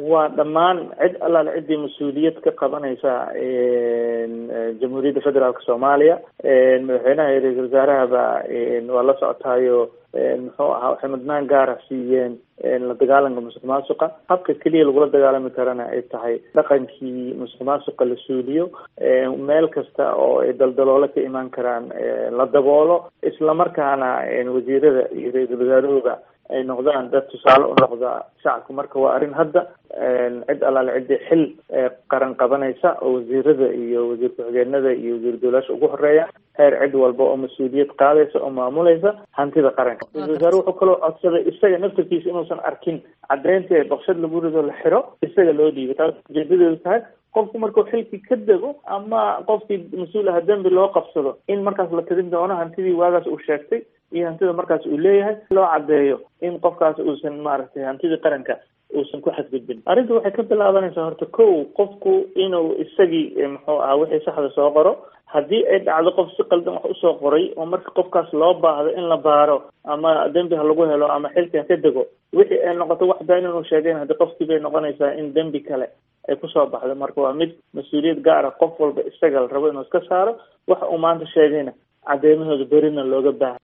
waa dhammaan cid allaale ciddii mas-uuliyad ka qabanaysa jamhuuriyadda federaalka soomaaliya. madaxweynaha iyo ra-iisul wasaarahaba waa la socotaayo muxuu ahaa waxay mudnaan gaara siiyeen la dagaalanka musuq maasuqa. habka keliya lagula dagaalami karana ay tahay dhaqankii musuq maasuqa la suuliyo, meel kasta oo ay daldaloolo ka imaan karaan la daboolo, islamarkaana wasiirada iyo ra-iisul wasaarahooda ay noqdaan dad tusaale u noqda shacabka. marka waa arrin hadda cid allaale ciddii xil qaran qabanaysa oo wasiirada iyo wasiir ku-xigeenada iyo wasiir dowlaasha ugu horeeya, heer cid walba oo mas-uuliyad qaadaysa oo maamulaysa hantida qaranka. ra-isul wasaare wuxuu kaloo codsaday isaga naftarkiisa inuusan arkin caddeyntii ay baqshad lagu rido la xiro, isaga loo dhiibay. taas ujeedadeedu tahay qofku markuu xilkii ka dego ama qofkii mas-uul aha dembi loo qabsado in markaas la tirin doono hantidii waagaas uu sheegtay iyo hantida markaas uu leeyahay, loo caddeeyo in qofkaas uusan maaragtay hantidii qaranka uusan ku xadgudbin. arrinta waxay ka bilaabanaysaa horta kow qofku inuu isagii muxuu ahaa wixii saxda soo qoro. haddii ay dhacdo qof si qaldan wax usoo qoray oo marka qofkaas loo baahdo in la baaro ama dembi ha lagu helo ama xilkan ka dego, wixii ay noqoto wax been inuu sheegeen haddii qofkii bay noqonaysaa in dembi kale ay kusoo baxdo. marka waa mid mas-uuliyad gaar ah qof walba isaga la rabo inuu iska saaro. waxa uu maanta sheegayna caddeymahooda berina looga baahay.